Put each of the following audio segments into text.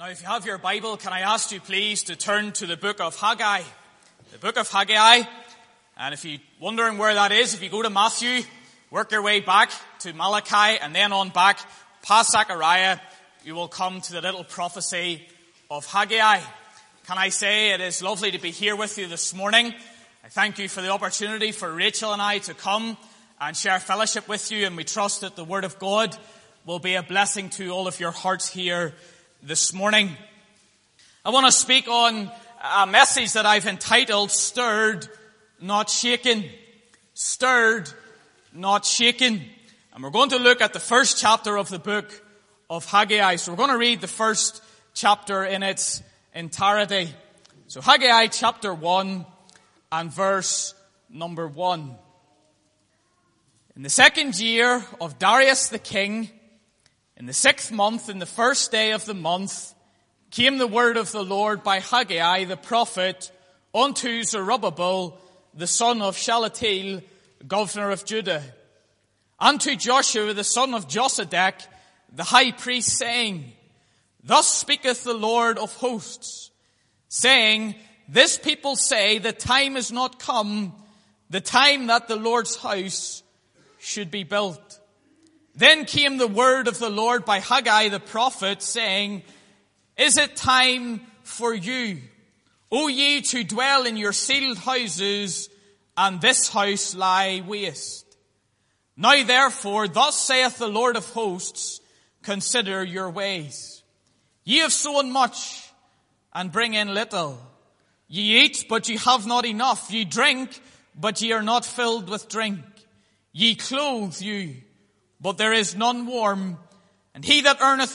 Now, if you have your Bible, can I ask you please to turn to the book of Haggai? The book of Haggai. And if you're wondering where that is, if you go to Matthew, work your way back to Malachi, and then on back past Zechariah, you will come to the little prophecy of Haggai. Can I say it is lovely to be here with you this morning. I thank you for the opportunity for Rachel and I to come and share fellowship with you, and we trust that the Word of God will be a blessing to all of your hearts here this morning. I want to speak on a message that I've entitled, Stirred, Not Shaken. Stirred, Not Shaken. And we're going to look at the first chapter of the book of Haggai. So we're going to read the first chapter in its entirety. So Haggai chapter 1 and verse number 1. In the second year of Darius the king, in the 6th month, in the first day of the month, came the word of the Lord by Haggai the prophet unto Zerubbabel, the son of Shealtiel, governor of Judah, and to Joshua, the son of Josedech, the high priest, saying, Thus speaketh the Lord of hosts, saying, This people say, the time is not come, the time that the Lord's house should be built. Then came the word of the Lord by Haggai the prophet, saying, Is it time for you, O ye, to dwell in your sealed houses, and this house lie waste? Now therefore, thus saith the Lord of hosts, consider your ways. Ye have sown much, and bring in little. Ye eat, but ye have not enough. Ye drink, but ye are not filled with drink. Ye clothe you, but there is none warm. And he that earneth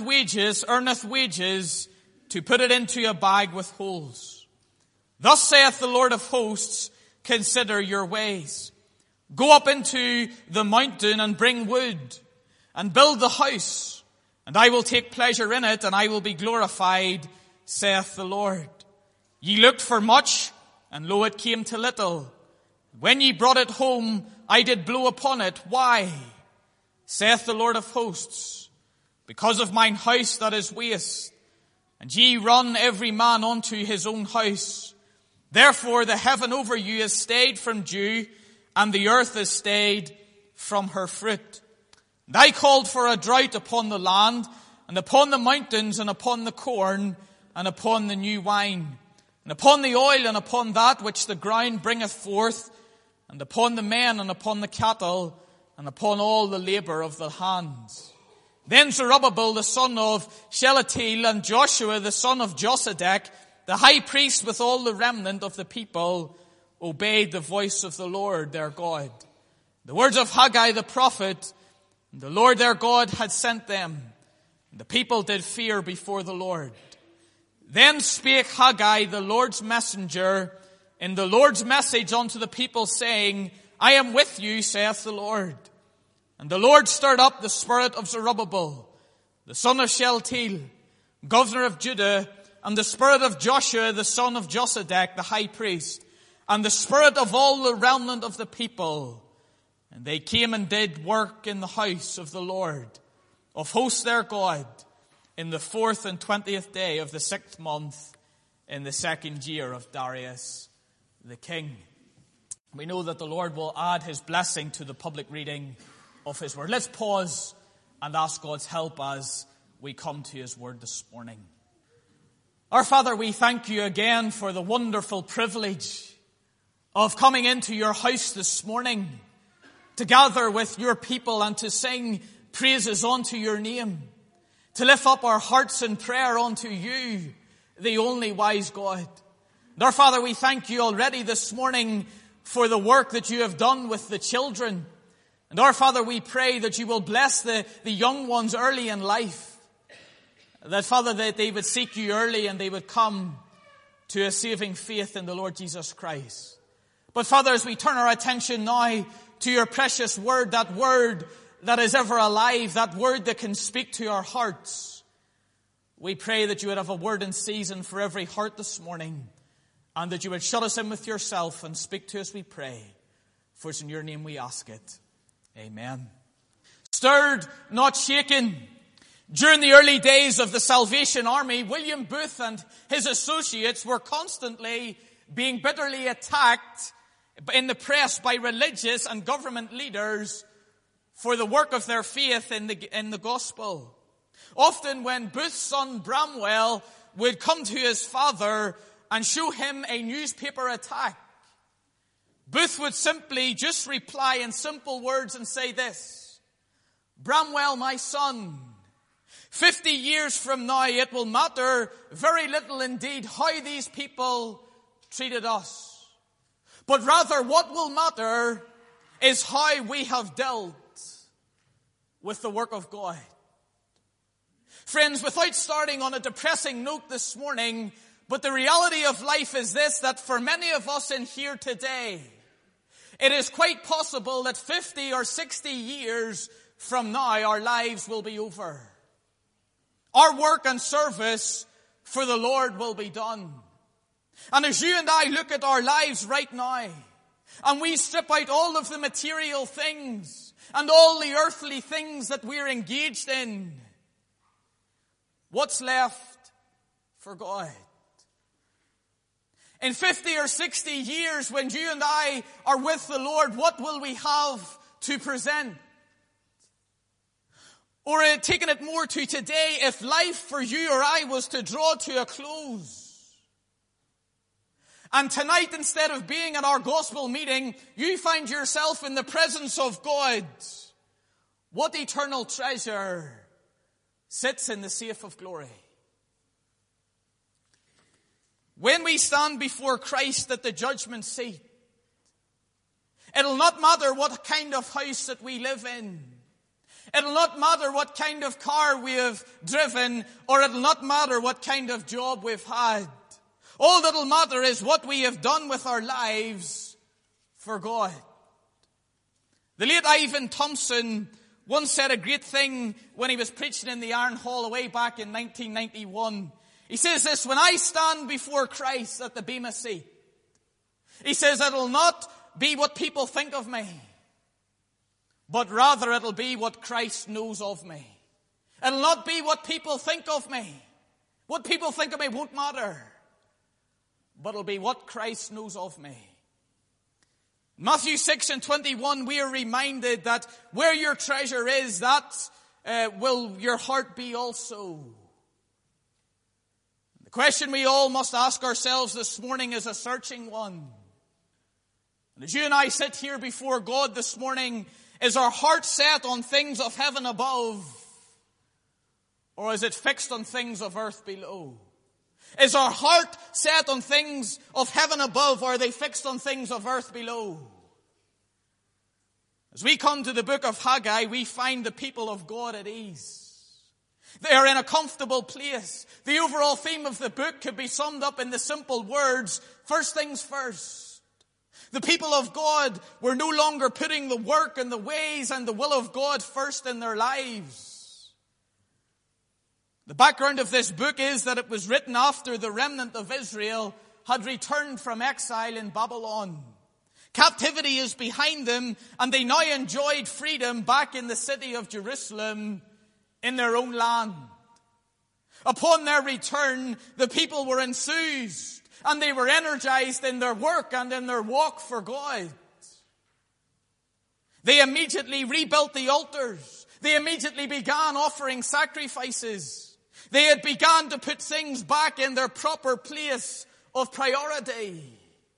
wages to put it into a bag with holes. Thus saith the Lord of hosts, consider your ways. Go up into the mountain and bring wood, and build the house, and I will take pleasure in it, and I will be glorified, saith the Lord. Ye looked for much, and lo, it came to little. When ye brought it home, I did blow upon it. Why? Saith the Lord of hosts, because of mine house that is waste, and ye run every man unto his own house. Therefore the heaven over you is stayed from dew, and the earth is stayed from her fruit. And I called for a drought upon the land, and upon the mountains, and upon the corn, and upon the new wine, and upon the oil, and upon that which the ground bringeth forth, and upon the men, and upon the cattle, and upon all the labor of the hands. Then Zerubbabel the son of Shealtiel, and Joshua the son of Josedech, the high priest, with all the remnant of the people, obeyed the voice of the Lord their God. The words of Haggai the prophet, and the Lord their God had sent them, and the people did fear before the Lord. Then spake Haggai the Lord's messenger in the Lord's message unto the people, saying, I am with you, saith the Lord. And the Lord stirred up the spirit of Zerubbabel, the son of Shealtiel, governor of Judah, and the spirit of Joshua, the son of Josedech, the high priest, and the spirit of all the remnant of the people. And they came and did work in the house of the Lord of hosts their God, in the 4th and 20th day of the 6th month, in the 2nd year of Darius the king. We know that the Lord will add his blessing to the public reading of his word. Let's pause and ask God's help as we come to his word this morning. Our Father, we thank you again for the wonderful privilege of coming into your house this morning to gather with your people and to sing praises unto your name, to lift up our hearts in prayer unto you, the only wise God. And our Father, we thank you already this morning for the work that you have done with the children. And our Father, we pray that you will bless the young ones early in life. That, Father, that they would seek you early and they would come to a saving faith in the Lord Jesus Christ. But Father, as we turn our attention now to your precious word that is ever alive, that word that can speak to our hearts, we pray that you would have a word in season for every heart this morning, and that you would shut us in with yourself and speak to us, we pray. For it's in your name we ask it. Amen. Stirred, not shaken. During the early days of the Salvation Army, William Booth and his associates were constantly being bitterly attacked in the press by religious and government leaders for the work of their faith in the gospel. Often when Booth's son Bramwell would come to his father and show him a newspaper attack, Booth would simply just reply in simple words and say this: "Bramwell, my son, 50 years from now it will matter very little indeed how these people treated us. But rather what will matter is how we have dealt with the work of God." Friends, without starting on a depressing note this morning, but the reality of life is this, that for many of us in here today, it is quite possible that 50 or 60 years from now our lives will be over. Our work and service for the Lord will be done. And as you and I look at our lives right now, and we strip out all of the material things and all the earthly things that we're engaged in, what's left for God? In 50 or 60 years, when you and I are with the Lord, what will we have to present? Or taking it more to today, if life for you or I was to draw to a close, and tonight, instead of being at our gospel meeting, you find yourself in the presence of God, what eternal treasure sits in the safe of glory? When we stand before Christ at the judgment seat, it'll not matter what kind of house that we live in. It'll not matter what kind of car we have driven, or it'll not matter what kind of job we've had. All that'll matter is what we have done with our lives for God. The late Ivan Thompson once said a great thing when he was preaching in the Iron Hall way back in 1991. He says this: "When I stand before Christ at the Bema seat," he says, "it'll not be what people think of me, but rather it'll be what Christ knows of me. It'll not be what people think of me. What people think of me won't matter, but it'll be what Christ knows of me." Matthew 6:21, we are reminded that where your treasure is, that will your heart be also. The question we all must ask ourselves this morning is a searching one. And as you and I sit here before God this morning, is our heart set on things of heaven above, or is it fixed on things of earth below? Is our heart set on things of heaven above, or are they fixed on things of earth below? As we come to the book of Haggai, we find the people of God at ease. They are in a comfortable place. The overall theme of the book could be summed up in the simple words: first things first. The people of God were no longer putting the work and the ways and the will of God first in their lives. The background of this book is that it was written after the remnant of Israel had returned from exile in Babylon. Captivity is behind them, and they now enjoyed freedom back in the city of Jerusalem in their own land. Upon their return, the people were enthused, and they were energized in their work and in their walk for God. They immediately rebuilt the altars. They immediately began offering sacrifices. They had begun to put things back in their proper place of priority.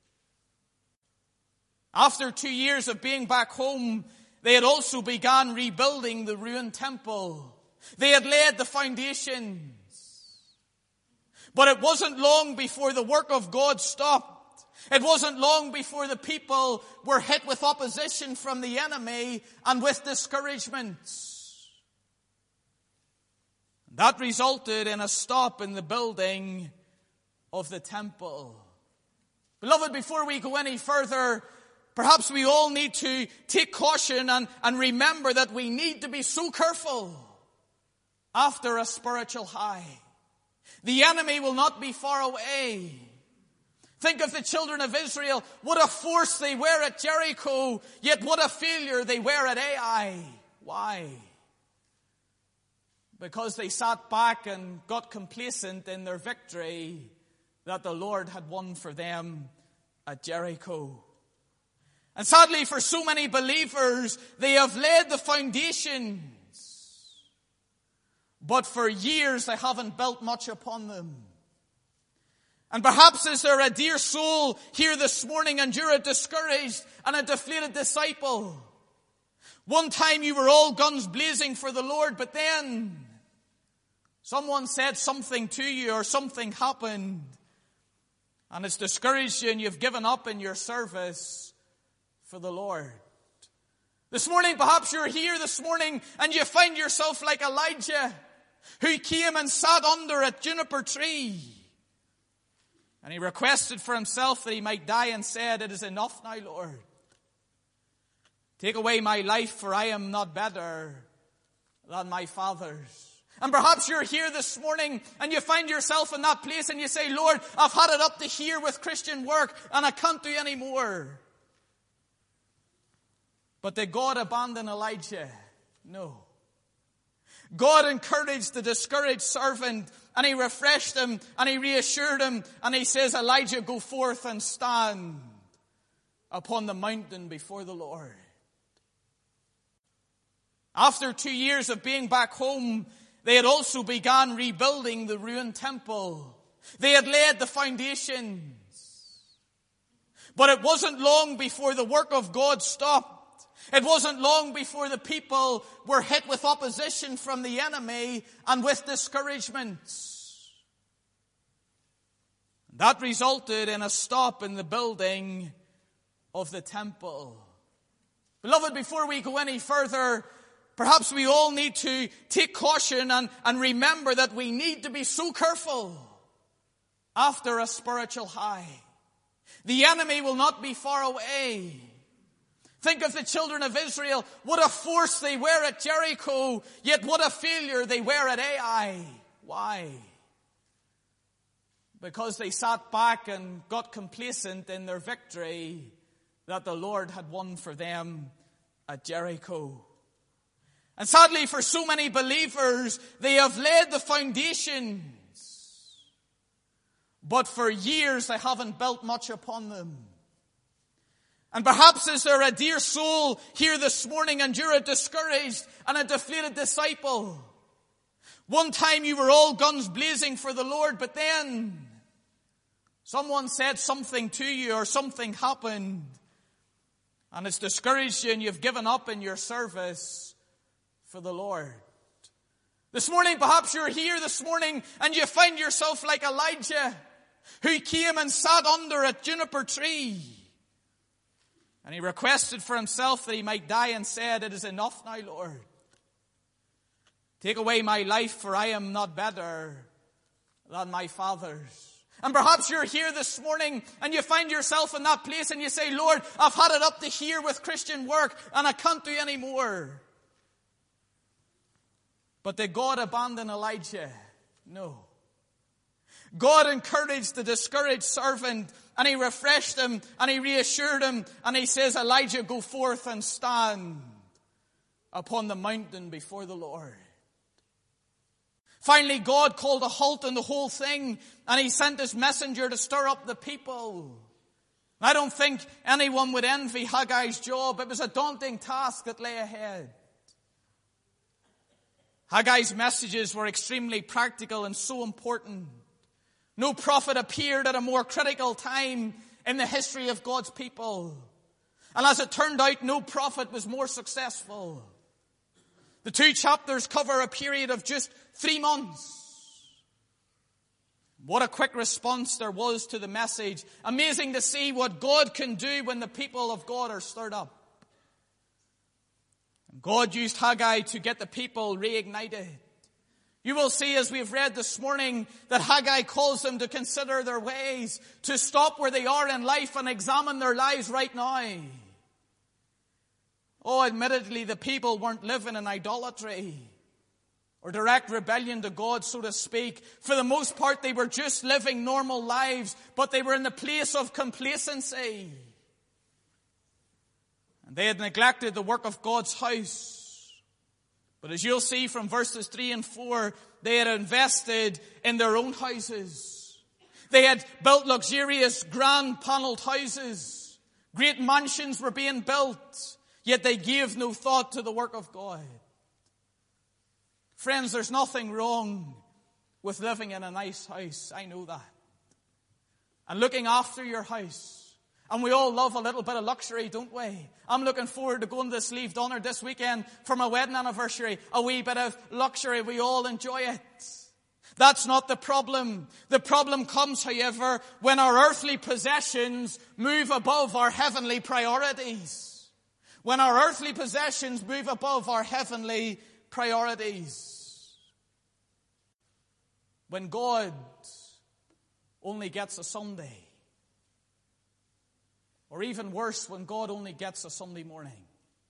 After 2 years of being back home, they had also begun rebuilding the ruined temple. They had laid the foundations. But it wasn't long before the work of God stopped. It wasn't long before the people were hit with opposition from the enemy and with discouragements. That resulted in a stop in the building of the temple. Beloved, before we go any further, perhaps we all need to take caution and remember that we need to be so careful after a spiritual high. The enemy will not be far away. Think of the children of Israel. What a force they were at Jericho, yet what a failure they were at Ai. Why? because they sat back and got complacent in their victory that the Lord had won for them at Jericho. And sadly, for so many believers, they have laid the foundations, but for years they haven't built much upon them. And perhaps is there a dear soul here this morning and you're a discouraged and a deflated disciple. One time you were all guns blazing for the Lord, but then someone said something to you or something happened and it's discouraged you and you've given up in your service for the Lord. This morning, perhaps you're here this morning and you find yourself like Elijah, who came and sat under a juniper tree. And he requested for himself that he might die and said, "It is enough now, Lord. Take away my life, for I am not better than my fathers." And perhaps you're here this morning and you find yourself in that place and you say, "Lord, I've had it up to here with Christian work and I can't do any more." But did God abandon Elijah? No. God encouraged the discouraged servant and he refreshed him and he reassured him and he says, "Elijah, go forth and stand upon the mountain before the Lord." After 2 years of being back home, they had also begun rebuilding the ruined temple. They had laid the foundations. But it wasn't long before the work of God stopped. It wasn't long before the people were hit with opposition from the enemy and with discouragements. That resulted in a stop in the building of the temple. Beloved, before we go any further, perhaps we all need to take caution and remember that we need to be so careful after a spiritual high. The enemy will not be far away. Think of the children of Israel. What a force they were at Jericho, yet what a failure they were at Ai. Why? Because they sat back and got complacent in their victory that the Lord had won for them at Jericho. And sadly, for so many believers, they have laid the foundations, but for years they haven't built much upon them. And perhaps is there a dear soul here this morning and you're a discouraged and a deflated disciple. One time you were all guns blazing for the Lord, but then someone said something to you or something happened and it's discouraged you and you've given up in your service for the Lord. This morning, perhaps you're here this morning and you find yourself like Elijah, who came and sat under a juniper tree. And he requested for himself that he might die and said, "It is enough now, Lord. Take away my life, for I am not better than my fathers." And perhaps you're here this morning and you find yourself in that place and you say, "Lord, I've had it up to here with Christian work and I can't do any more." But did God abandon Elijah? No. God encouraged the discouraged servant and he refreshed him and he reassured him and he says, "Elijah, go forth and stand upon the mountain before the Lord." Finally, God called a halt on the whole thing and he sent his messenger to stir up the people. I don't think anyone would envy Haggai's job. It was a daunting task that lay ahead. Haggai's messages were extremely practical and so important. No prophet appeared at a more critical time in the history of God's people. And as it turned out, no prophet was more successful. The 2 chapters cover a period of just 3 months. What a quick response there was to the message. Amazing to see what God can do when the people of God are stirred up. And God used Haggai to get the people reignited. You will see as we've read this morning that Haggai calls them to consider their ways, to stop where they are in life and examine their lives right now. Oh, admittedly, the people weren't living in idolatry or direct rebellion to God, so to speak. For the most part, they were just living normal lives, but they were in the place of complacency. And they had neglected the work of God's house. But as you'll see from verses 3 and 4, they had invested in their own houses. They had built luxurious, grand paneled houses. Great mansions were being built, yet they gave no thought to the work of God. Friends, there's nothing wrong with living in a nice house. I know that. And looking after your house. And we all love a little bit of luxury, don't we? I'm looking forward to going to Slieve Donner this weekend for my wedding anniversary. A wee bit of luxury. We all enjoy it. That's not the problem. The problem comes, however, when our earthly possessions move above our heavenly priorities. When our earthly possessions move above our heavenly priorities. When God only gets a Sunday. Or even worse, when God only gets a Sunday morning.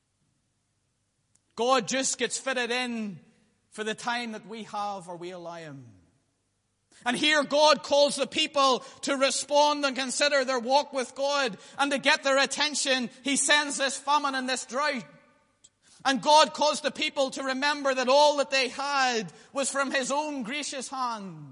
God just gets fitted in for the time that we have or we allow Him. And here God calls the people to respond and consider their walk with God. And to get their attention, He sends this famine and this drought. And God caused the people to remember that all that they had was from His own gracious hand.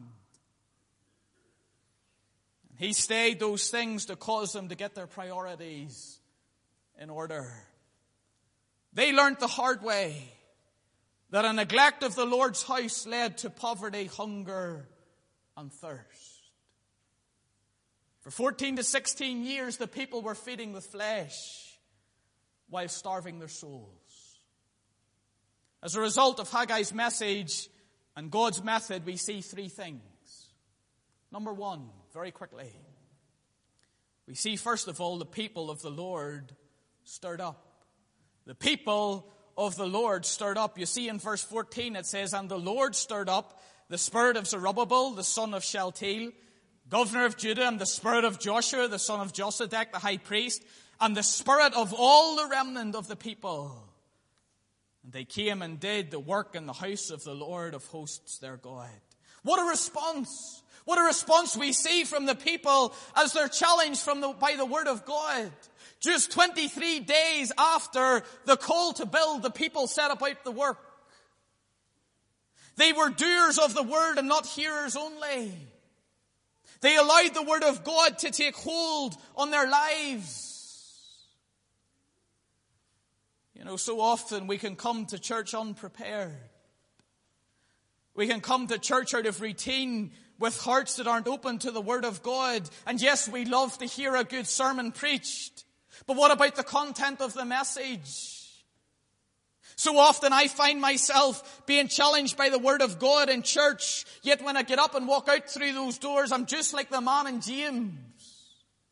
He stayed those things to cause them to get their priorities in order. They learned the hard way that a neglect of the Lord's house led to poverty, hunger, and thirst. For 14 to 16 years, the people were feeding the flesh while starving their souls. As a result of Haggai's message and God's method, we see three things. Number one, very quickly, we see first of all the people of the Lord stirred up. The people of the Lord stirred up. You see in verse 14 it says, "And the Lord stirred up the spirit of Zerubbabel, the son of Shealtiel, governor of Judah, and the spirit of Joshua, the son of Josedek, the high priest, and the spirit of all the remnant of the people. And they came and did the work in the house of the Lord of hosts their God." What a response! What a response we see from the people as they're challenged by the word of God. Just 23 days after the call to build, the people set about the work. They were doers of the word and not hearers only. They allowed the word of God to take hold on their lives. You know, so often we can come to church unprepared. We can come to church out of routine with hearts that aren't open to the Word of God. And yes, we love to hear a good sermon preached. But what about the content of the message? So often I find myself being challenged by the Word of God in church. Yet when I get up and walk out through those doors, I'm just like the man in James,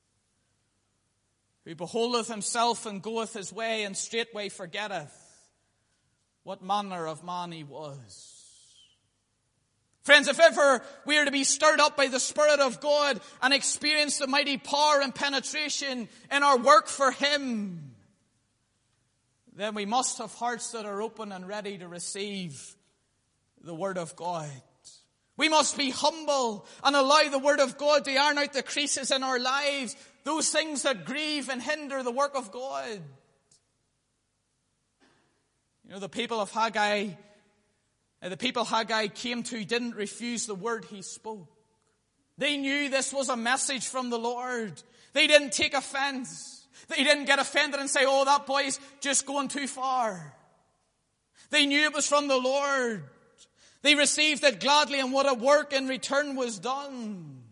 who beholdeth himself and goeth his way, and straightway forgetteth what manner of man he was. Friends, if ever we are to be stirred up by the Spirit of God and experience the mighty power and penetration in our work for Him, then we must have hearts that are open and ready to receive the Word of God. We must be humble and allow the Word of God to iron out the creases in our lives, those things that grieve and hinder the work of God. You know, the people Haggai came to didn't refuse the word he spoke. They knew this was a message from the Lord. They didn't take offense. They didn't get offended and say, "Oh, that boy's just going too far." They knew it was from the Lord. They received it gladly, and what a work in return was done.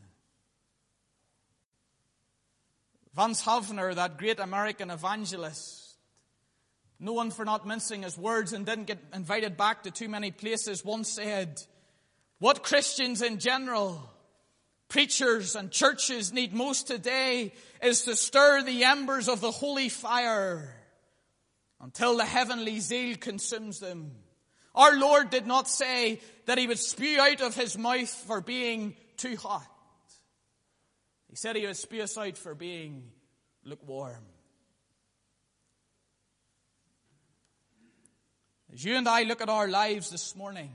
Vance Havner, that great American evangelist, known for not mincing his words and didn't get invited back to too many places, once said, "What Christians in general, preachers and churches need most today is to stir the embers of the holy fire until the heavenly zeal consumes them. Our Lord did not say that He would spew out of His mouth for being too hot. He said He would spew us out for being lukewarm." As you and I look at our lives this morning,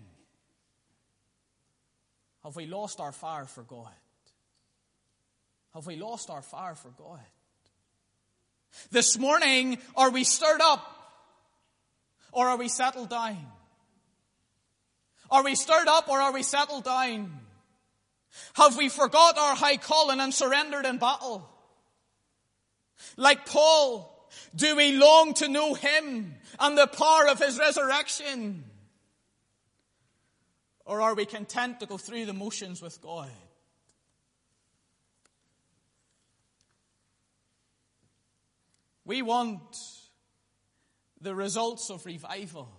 have we lost our fire for God? Have we lost our fire for God? This morning, are we stirred up? Or are we settled down? Are we stirred up or are we settled down? Have we forgot our high calling and surrendered in battle? Like Paul, do we long to know him and the power of his resurrection? Or are we content to go through the motions with God? We want the results of revival.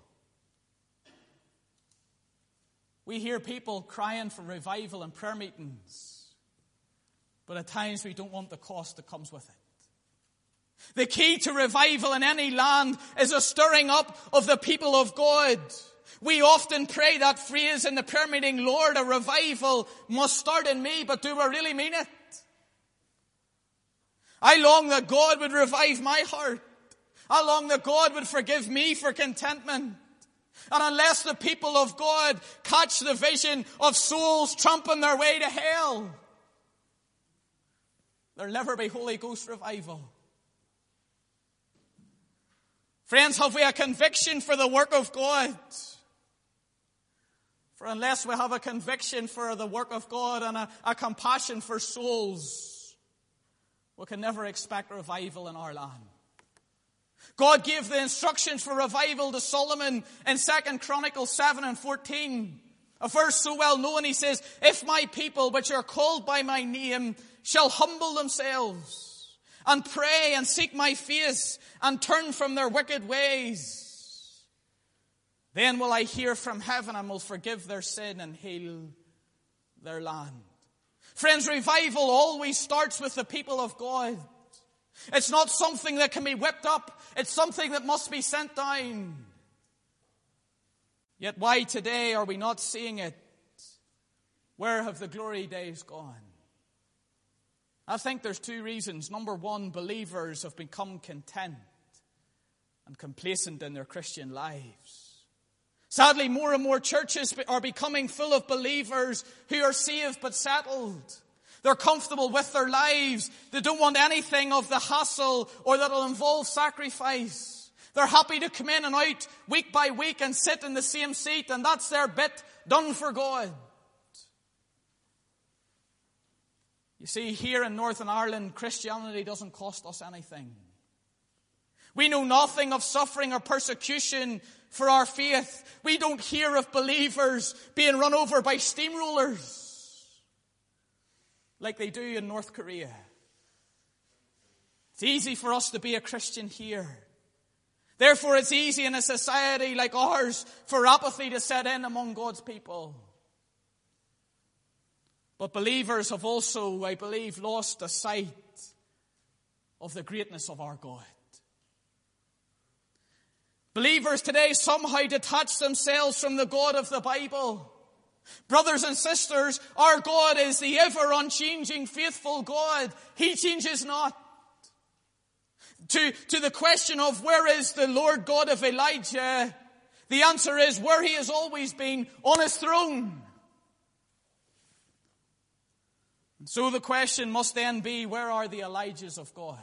We hear people crying for revival in prayer meetings, but at times we don't want the cost that comes with it. The key to revival in any land is a stirring up of the people of God. We often pray that phrase in the prayer meeting, Lord, a revival must start in me, but do we really mean it? I long that God would revive my heart. I long that God would forgive me for contentment. And unless the people of God catch the vision of souls tramping their way to hell, there'll never be Holy Ghost revival. Friends, have we a conviction for the work of God? For unless we have a conviction for the work of God and a compassion for souls, we can never expect revival in our land. God gave the instructions for revival to Solomon in 2 Chronicles 7 and 14. A verse so well known, he says, if my people, which are called by my name, shall humble themselves and pray and seek my face and turn from their wicked ways, then will I hear from heaven and will forgive their sin and heal their land. Friends, revival always starts with the people of God. It's not something that can be whipped up. It's something that must be sent down. Yet why today are we not seeing it? Where have the glory days gone? I think there's two reasons. Number one, believers have become content and complacent in their Christian lives. Sadly, more and more churches are becoming full of believers who are saved but settled. They're comfortable with their lives. They don't want anything of the hassle or that will involve sacrifice. They're happy to come in and out week by week and sit in the same seat, and that's their bit done for God. You see, here in Northern Ireland, Christianity doesn't cost us anything. We know nothing of suffering or persecution for our faith. We don't hear of believers being run over by steamrollers like they do in North Korea. It's easy for us to be a Christian here. Therefore, it's easy in a society like ours for apathy to set in among God's people. But believers have also, I believe, lost the sight of the greatness of our God. Believers today somehow detach themselves from the God of the Bible. Brothers and sisters, our God is the ever unchanging, faithful God. He changes not. To the question of where is the Lord God of Elijah, the answer is where he has always been, on his throne. And so the question must then be, where are the Elijahs of God?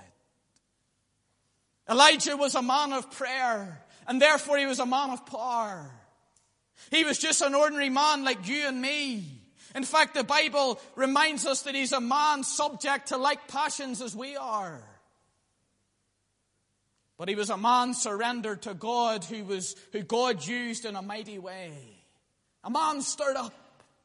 Elijah was a man of prayer, and therefore he was a man of power. He was just an ordinary man like you and me. In fact, the Bible reminds us that he's a man subject to like passions as we are. But he was a man surrendered to God who God used in a mighty way. A man stirred up.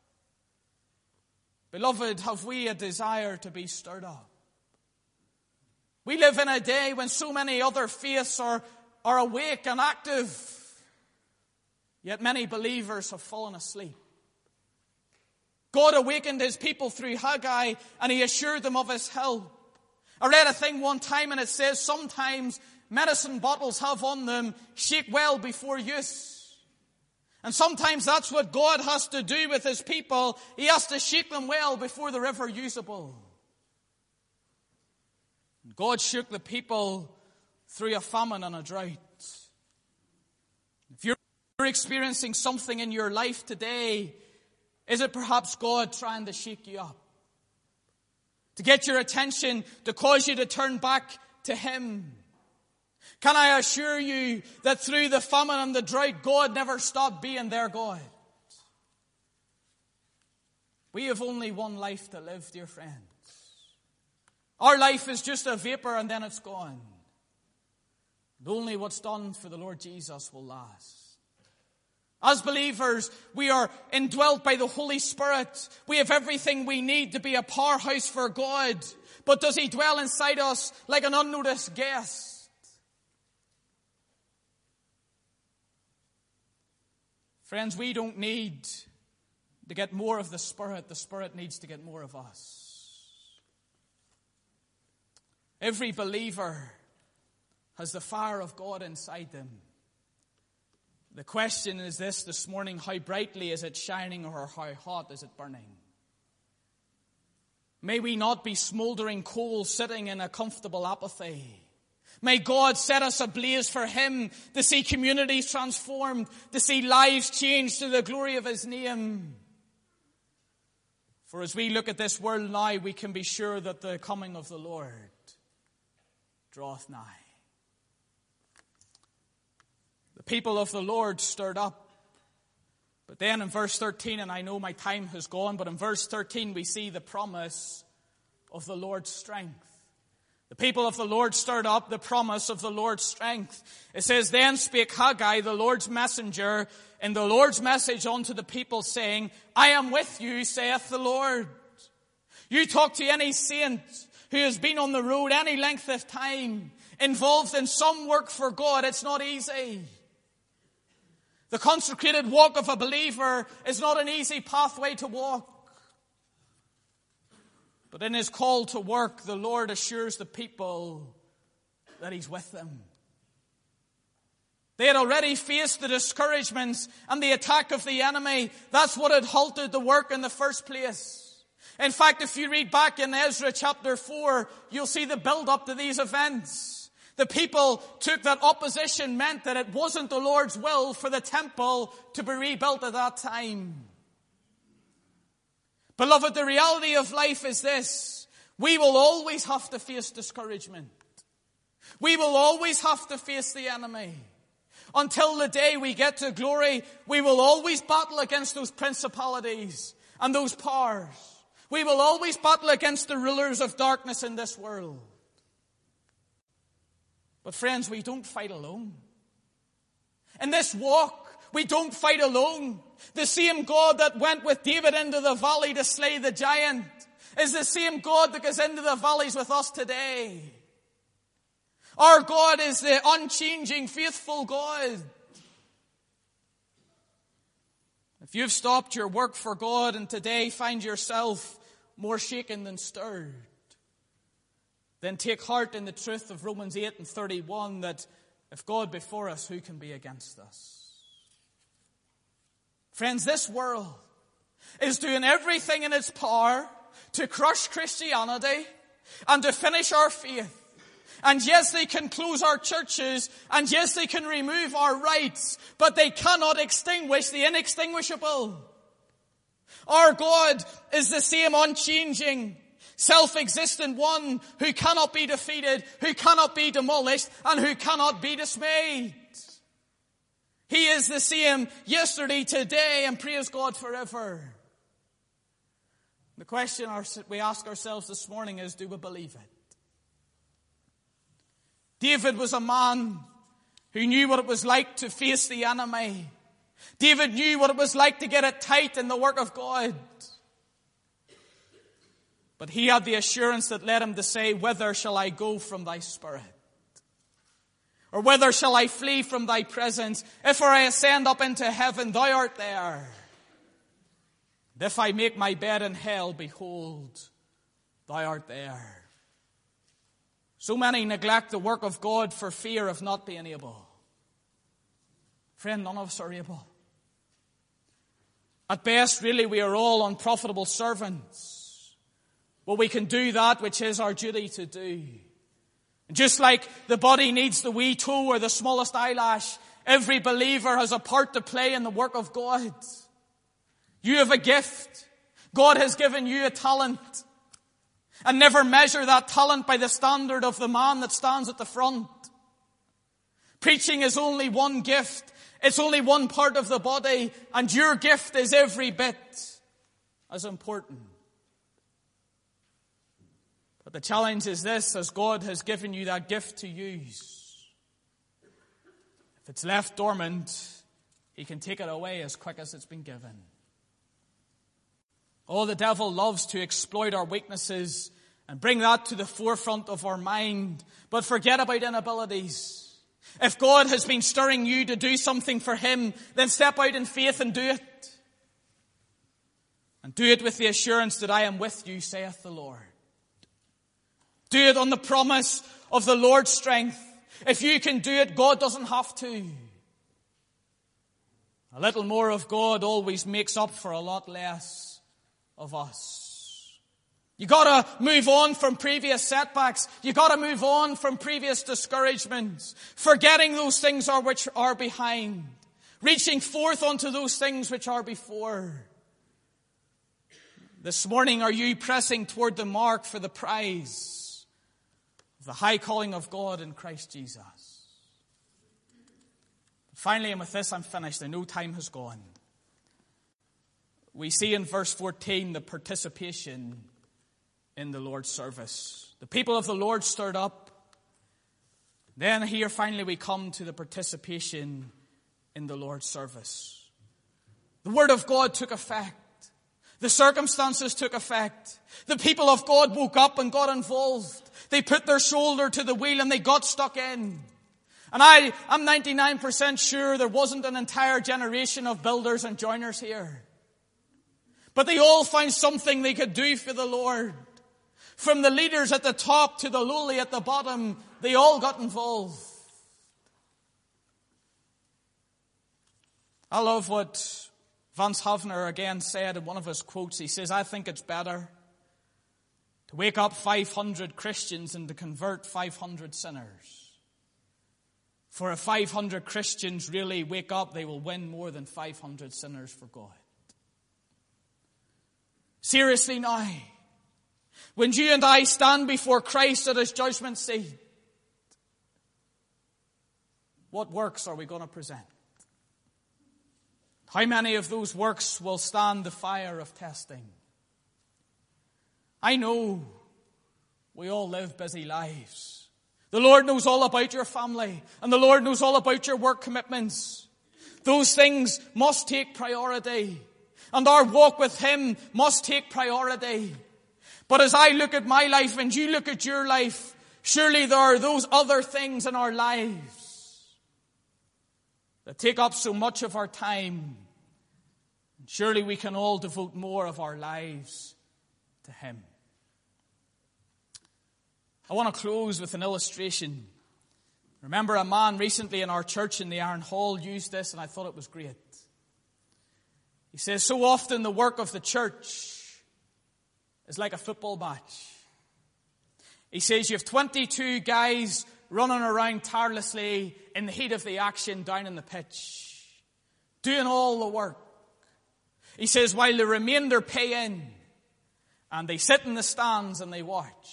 Beloved, have we a desire to be stirred up? We live in a day when so many other faiths are awake and active. Yet many believers have fallen asleep. God awakened his people through Haggai, and he assured them of his help. I read a thing one time, and it says sometimes medicine bottles have on them, shake well before use. And sometimes that's what God has to do with his people. He has to shake them well before they're ever usable. God shook the people through a famine and a drought. If you're experiencing something in your life today, is it perhaps God trying to shake you up? To get your attention, to cause you to turn back to him? Can I assure you that through the famine and the drought, God never stopped being their God? We have only one life to live, dear friends. Our life is just a vapor and then it's gone. And only what's done for the Lord Jesus will last. As believers, we are indwelt by the Holy Spirit. We have everything we need to be a powerhouse for God. But does He dwell inside us like an unnoticed guest? Friends, we don't need to get more of the Spirit. The Spirit needs to get more of us. Every believer has the fire of God inside them. The question is this morning: how brightly is it shining, or how hot is it burning? May we not be smoldering coals sitting in a comfortable apathy. May God set us ablaze for Him, to see communities transformed, to see lives changed to the glory of His name. For as we look at this world now, we can be sure that the coming of the Lord draweth nigh. The people of the Lord stirred up. But then in verse 13, and I know my time has gone, but in verse 13 we see the promise of the Lord's strength. The people of the Lord stirred up, the promise of the Lord's strength. It says, "Then spake Haggai, the Lord's messenger, in the Lord's message unto the people, saying, I am with you, saith the Lord." You talk to any saint who has been on the road any length of time, involved in some work for God. It's not easy. The consecrated walk of a believer is not an easy pathway to walk. But in His call to work, the Lord assures the people that He's with them. They had already faced the discouragements and the attack of the enemy. That's what had halted the work in the first place. In fact, if you read back in Ezra chapter 4, you'll see the build-up to these events. The people took that opposition meant that it wasn't the Lord's will for the temple to be rebuilt at that time. Beloved, the reality of life is this: we will always have to face discouragement. We will always have to face the enemy. Until the day we get to glory, we will always battle against those principalities and those powers. We will always battle against the rulers of darkness in this world. But friends, we don't fight alone. In this walk, we don't fight alone. The same God that went with David into the valley to slay the giant is the same God that goes into the valleys with us today. Our God is the unchanging, faithful God. If you've stopped your work for God and today find yourself more shaken than stirred, then take heart in the truth of Romans 8:31, that if God be for us, who can be against us? Friends, this world is doing everything in its power to crush Christianity and to finish our faith. And yes, they can close our churches, and yes, they can remove our rights, but they cannot extinguish the inextinguishable. Our God is the same unchanging, self-existent one who cannot be defeated, who cannot be demolished, and who cannot be dismayed. He is the same yesterday, today, and praise God forever. The question we ask ourselves this morning is, do we believe it? David was a man who knew what it was like to face the enemy. David knew what it was like to get it tight in the work of God. But he had the assurance that led him to say, "Whither shall I go from thy spirit? Or whither shall I flee from thy presence? If I ascend up into heaven, thou art there. And if I make my bed in hell, behold, thou art there." So many neglect the work of God for fear of not being able. Friend, none of us are able. At best, really, we are all unprofitable servants. Well, we can do that which is our duty to do. And just like the body needs the wee toe or the smallest eyelash, every believer has a part to play in the work of God. You have a gift. God has given you a talent. And never measure that talent by the standard of the man that stands at the front. Preaching is only one gift. It's only one part of the body, and your gift is every bit as important. But the challenge is this: as God has given you that gift to use, if it's left dormant, He can take it away as quick as it's been given. Oh, the devil loves to exploit our weaknesses and bring that to the forefront of our mind, but forget about inabilities. If God has been stirring you to do something for Him, then step out in faith and do it. And do it with the assurance that I am with you, saith the Lord. Do it on the promise of the Lord's strength. If you can do it, God doesn't have to. A little more of God always makes up for a lot less of us. You gotta move on from previous setbacks. You gotta move on from previous discouragements. Forgetting those things which are behind. Reaching forth unto those things which are before. This morning, are you pressing toward the mark for the prize of the high calling of God in Christ Jesus? Finally, and with this I'm finished. I know time has gone. We see in verse 14 the participation in the Lord's service. The people of the Lord stirred up. Then here finally we come to the participation in the Lord's service. The Word of God took effect. The circumstances took effect. The people of God woke up and got involved. They put their shoulder to the wheel and they got stuck in. And I'm 99% sure there wasn't an entire generation of builders and joiners here. But they all found something they could do for the Lord. From the leaders at the top to the lowly at the bottom, they all got involved. I love what Vance Havner again said in one of his quotes. He says, I think it's better to wake up 500 Christians and to convert 500 sinners. For if 500 Christians really wake up, they will win more than 500 sinners for God. Seriously now, when you and I stand before Christ at His judgment seat, what works are we going to present? How many of those works will stand the fire of testing? I know we all live busy lives. The Lord knows all about your family, and the Lord knows all about your work commitments. Those things must take priority, and our walk with Him must take priority. But as I look at my life and you look at your life, surely there are those other things in our lives that take up so much of our time. And surely we can all devote more of our lives to Him. I want to close with an illustration. Remember, a man recently in our church in the Iron Hall used this, and I thought it was great. He says, so often the work of the church is like a football match. He says you have 22 guys running around tirelessly in the heat of the action down in the pitch, doing all the work. He says while the remainder pay in and they sit in the stands and they watch.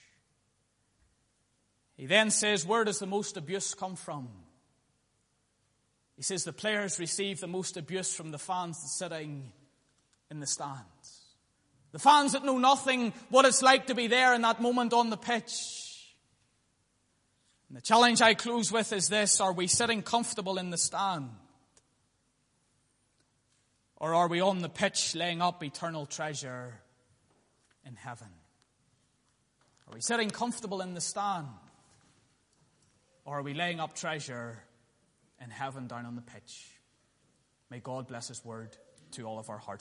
He then says, where does the most abuse come from? He says the players receive the most abuse from the fans sitting in the stands. The fans that know nothing what it's like to be there in that moment on the pitch. And the challenge I close with is this: are we sitting comfortable in the stand? Or are we on the pitch laying up eternal treasure in heaven? Are we sitting comfortable in the stand? Or are we laying up treasure in heaven down on the pitch? May God bless His word to all of our hearts.